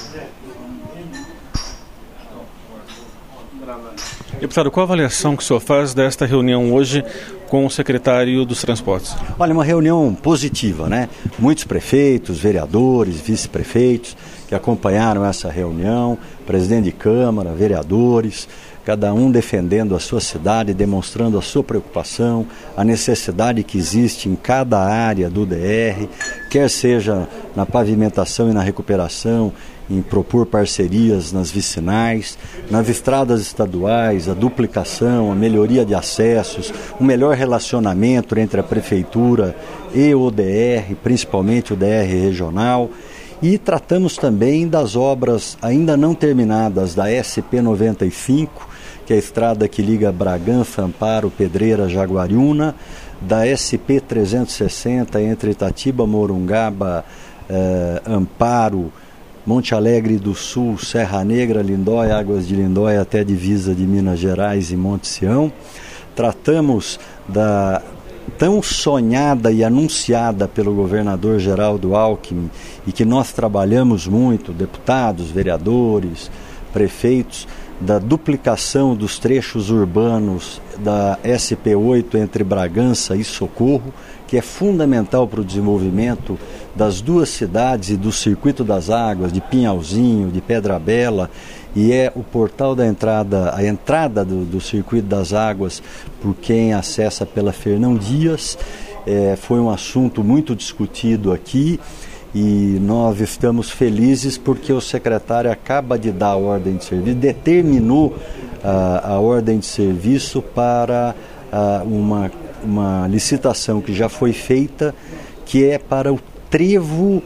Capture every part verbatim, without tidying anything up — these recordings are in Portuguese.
Deputado, qual a avaliação que o senhor faz desta reunião hoje com o secretário dos Transportes? Olha, uma reunião positiva, né? Muitos prefeitos, vereadores, vice-prefeitos que acompanharam essa reunião, presidente de Câmara, vereadores, cada um defendendo a sua cidade, demonstrando a sua preocupação, a necessidade que existe em cada área do D R, quer seja na pavimentação e na recuperação, em propor parcerias nas vicinais, nas estradas estaduais, a duplicação, a melhoria de acessos, um melhor relacionamento entre a Prefeitura e o D R, principalmente o D R regional. E tratamos também das obras ainda não terminadas da S P noventa e cinco, que é a estrada que liga Bragança, Amparo, Pedreira, Jaguariúna, da S P trezentos e sessenta entre Itatiba, Morungaba, eh, Amparo, Monte Alegre do Sul, Serra Negra, Lindóia, Águas de Lindóia até a divisa de Minas Gerais e Monte Sião. Tratamos da tão sonhada e anunciada pelo governador Geraldo Alckmin e que nós trabalhamos muito, deputados, vereadores, prefeitos, da duplicação dos trechos urbanos da S P oito entre Bragança e Socorro, que é fundamental para o desenvolvimento das duas cidades e do Circuito das Águas, de Pinhalzinho, de Pedra Bela, e é o portal da entrada, a entrada do, do Circuito das Águas por quem acessa pela Fernão Dias. É, foi um assunto muito discutido aqui e nós estamos felizes porque o secretário acaba de dar a ordem de serviço, determinou a, a ordem de serviço para a, uma, uma licitação que já foi feita, que é para o trevo...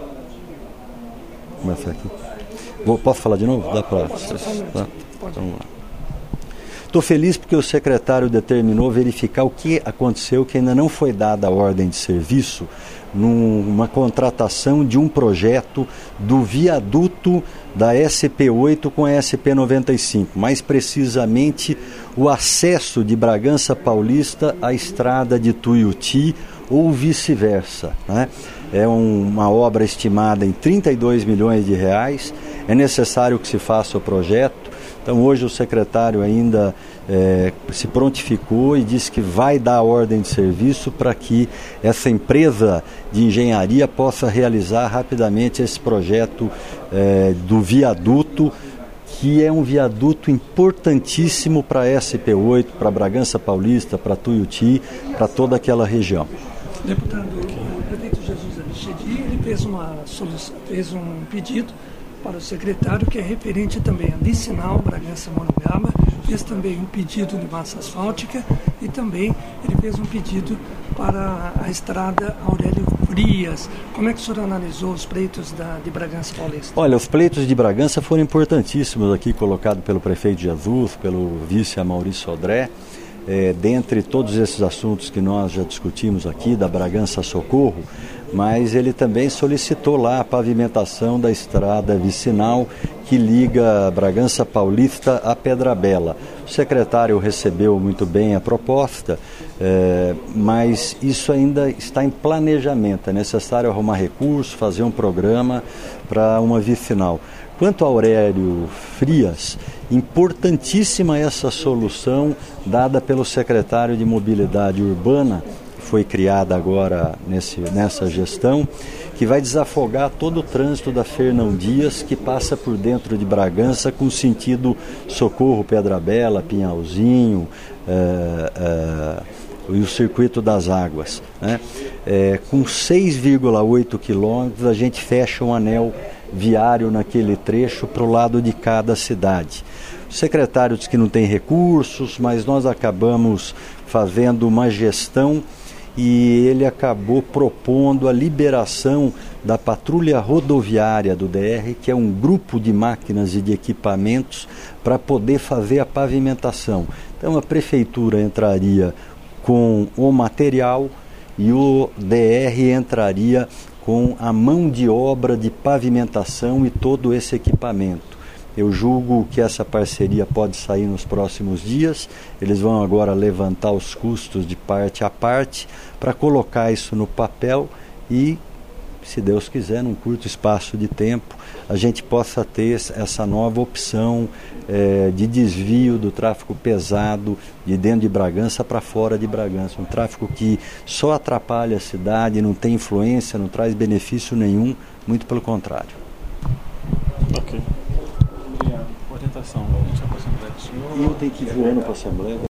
Vou começar aqui. Vou, posso falar de novo? Dá para... Tá? Vamos lá. Estou feliz porque o secretário determinou verificar o que aconteceu, que ainda não foi dada a ordem de serviço, numa contratação de um projeto do viaduto da S P oito com a S P noventa e cinco, mais precisamente o acesso de Bragança Paulista à estrada de Tuiuti ou vice-versa, né? É um, uma obra estimada em trinta e dois milhões de reais, é necessário que se faça o projeto. Então hoje o secretário ainda é, se prontificou e disse que vai dar a ordem de serviço para que essa empresa de engenharia possa realizar rapidamente esse projeto é, do viaduto, que é um viaduto importantíssimo para a S P oito, para Bragança Paulista, para Tuiuti, para toda aquela região. Deputado, o prefeito Jesus Abichedi, ele fez, uma solução, fez um pedido para o secretário, que é referente também a vicinal Bragança-Morungaba, fez também um pedido de massa asfáltica e também ele fez um pedido para a estrada Aurélio Frias. Como é que o senhor analisou os pleitos da, de Bragança Paulista? Olha, os pleitos de Bragança foram importantíssimos aqui, colocados pelo prefeito Jesus, pelo vice Maurício Sodré. É, dentre todos esses assuntos que nós já discutimos aqui, da Bragança Socorro, mas ele também solicitou lá a pavimentação da estrada vicinal que liga Bragança Paulista a Pedra Bela. O secretário recebeu muito bem a proposta, é, mas isso ainda está em planejamento. É necessário arrumar recursos, fazer um programa para uma vicinal. Quanto a Aurélio Frias, importantíssima essa solução dada pelo secretário de Mobilidade Urbana, que foi criada agora nesse, nessa gestão, que vai desafogar todo o trânsito da Fernão Dias, que passa por dentro de Bragança com sentido Socorro, Pedra Bela, Pinhalzinho, é, é, e o Circuito das Águas, né? É, com seis vírgula oito quilômetros a gente fecha um anel viário naquele trecho para o lado de cada cidade. O secretário diz que não tem recursos, mas nós acabamos fazendo uma gestão e ele acabou propondo a liberação da patrulha rodoviária do D R, que é um grupo de máquinas e de equipamentos para poder fazer a pavimentação. Então a prefeitura entraria com o material e o D R entraria com a mão de obra de pavimentação e todo esse equipamento. Eu julgo que essa parceria pode sair nos próximos dias. Eles vão agora levantar os custos de parte a parte para colocar isso no papel e se Deus quiser, num curto espaço de tempo, a gente possa ter essa nova opção é, de desvio do tráfego pesado de dentro de Bragança para fora de Bragança. Um tráfego que só atrapalha a cidade, não tem influência, não traz benefício nenhum, muito pelo contrário. Ok. E a orientação? Eu tenho que ir voando para a Assembleia.